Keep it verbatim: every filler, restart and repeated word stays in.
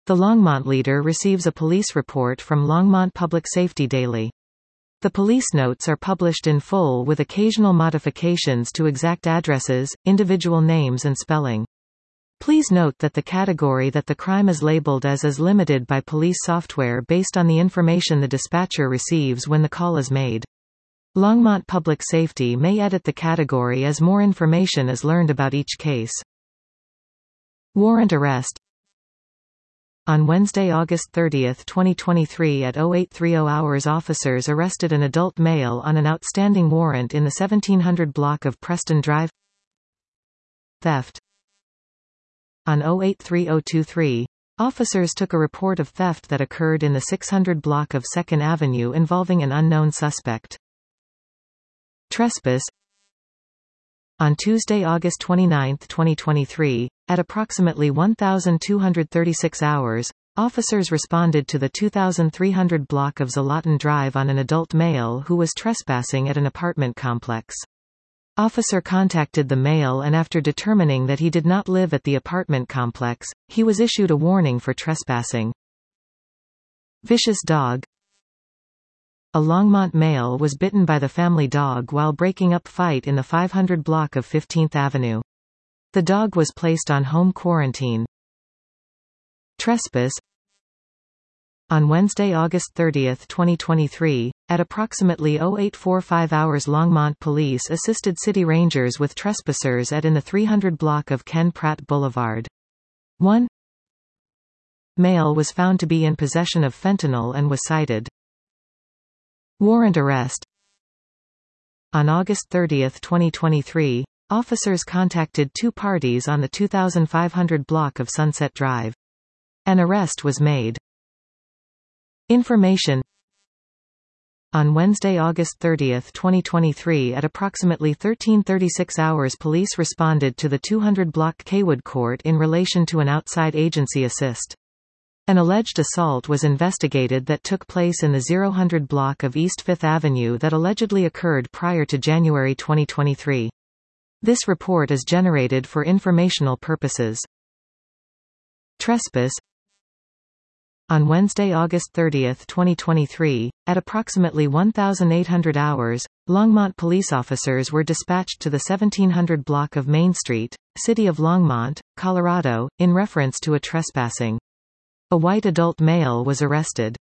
The Longmont Leader receives a police report from Longmont Public Safety Daily. The police notes are published in full with occasional modifications to exact addresses, individual names and spelling. Please note that the category that the crime is labeled as is limited by police software based on the information the dispatcher receives when the call is made. Longmont Public Safety may edit the category as more information is learned about each case. Warrant arrest. On Wednesday, August thirtieth, twenty twenty-three at oh eight thirty hours, officers arrested an adult male on an outstanding warrant in the seventeen hundred block of Preston Drive. Theft. On oh eight thirty twenty-three, officers took a report of theft that occurred in the six hundred block of second Avenue involving an unknown suspect. Trespass. On Tuesday, August twenty-ninth, twenty twenty-three, at approximately one thousand two hundred thirty-six hours, officers responded to the two thousand three hundred block of Zlatan Drive on an adult male who was trespassing at an apartment complex. Officer contacted the male, and after determining that he did not live at the apartment complex, he was issued a warning for trespassing. Vicious dog. A Longmont male was bitten by the family dog while breaking up fight in the five hundred block of fifteenth Avenue. The dog was placed on home quarantine. Trespass. On Wednesday, August thirtieth, twenty twenty-three, at approximately oh eight forty-five hours, Longmont police assisted city rangers with trespassers at in the three hundred block of Ken Pratt Boulevard. One male was found to be in possession of fentanyl and was cited. Warrant arrest. On August thirtieth, twenty twenty-three, officers contacted two parties on the two thousand five hundred block of Sunset Drive. An arrest was made. Information. On Wednesday, August thirtieth, twenty twenty-three at approximately thirteen thirty-six hours, police responded to the two hundred block Kaywood Court in relation to an outside agency assist. An alleged assault was investigated that took place in the zero hundred block of East fifth Avenue that allegedly occurred prior to January twenty twenty-three. This report is generated for informational purposes. Trespass. On Wednesday, August thirtieth, twenty twenty-three, at approximately one thousand eight hundred hours, Longmont police officers were dispatched to the seventeen hundred block of Main Street, City of Longmont, Colorado, in reference to a trespassing. A white adult male was arrested.